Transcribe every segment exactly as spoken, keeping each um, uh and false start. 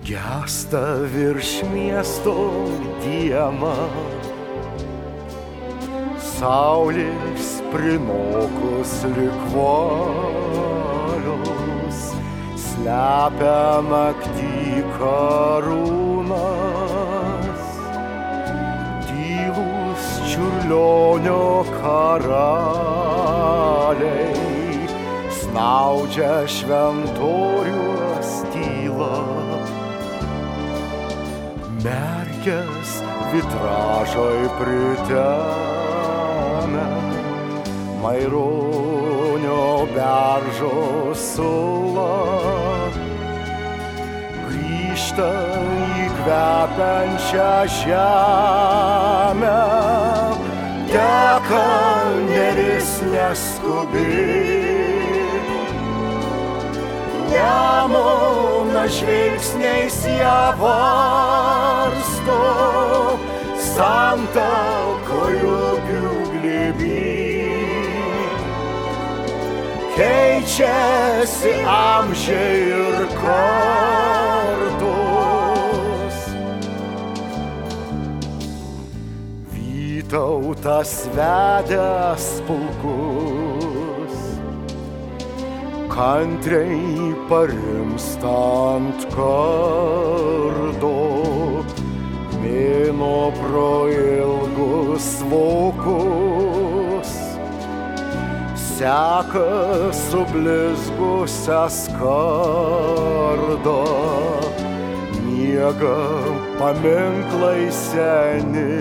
Gęsta virš miesto diena, saulės prinokus lyg valios, slepia naktį karūnas. Tylūs Čiurlionio karaliai snaudžia šventoriuos tylą. Merkės vitražai pritemę Maironio beržo sula. Grįžta į kvepiančią žemę, teka neris neskubi. Nemunas žvilgsniais ją varsto, santakojų glėby. Keičiasi amžiai ir kartos. Vytautas vedęs pulkus, kantriai parimstant kardo, mėno pro ilgus vokus, seka sublizgusią skardą, miega paminklai seni.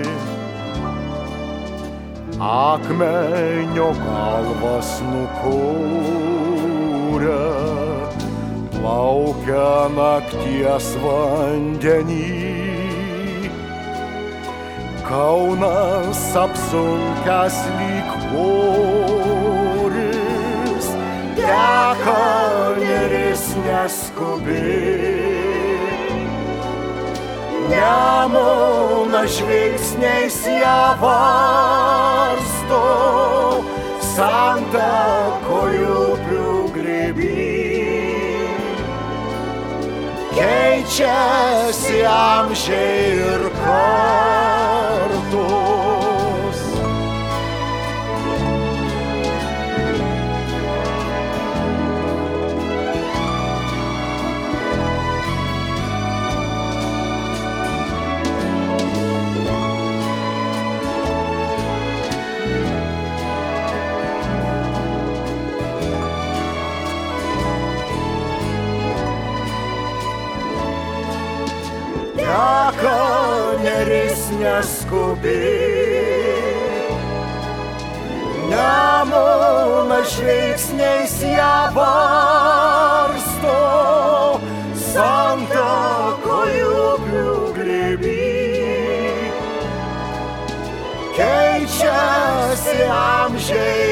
Akmenio galvas nukūrė, plaukia nakties vandenį. Kaunas apsunkęs lyg voris, teka neris neskubi. Nemunas žvilgsniais ją varsto, santakojų glėby. Keičiasi amžiai ir kartos. Teka neris neskubi, nemunas žvilgsniais ją varsto, santakojų glėby. Keičiasi amžiai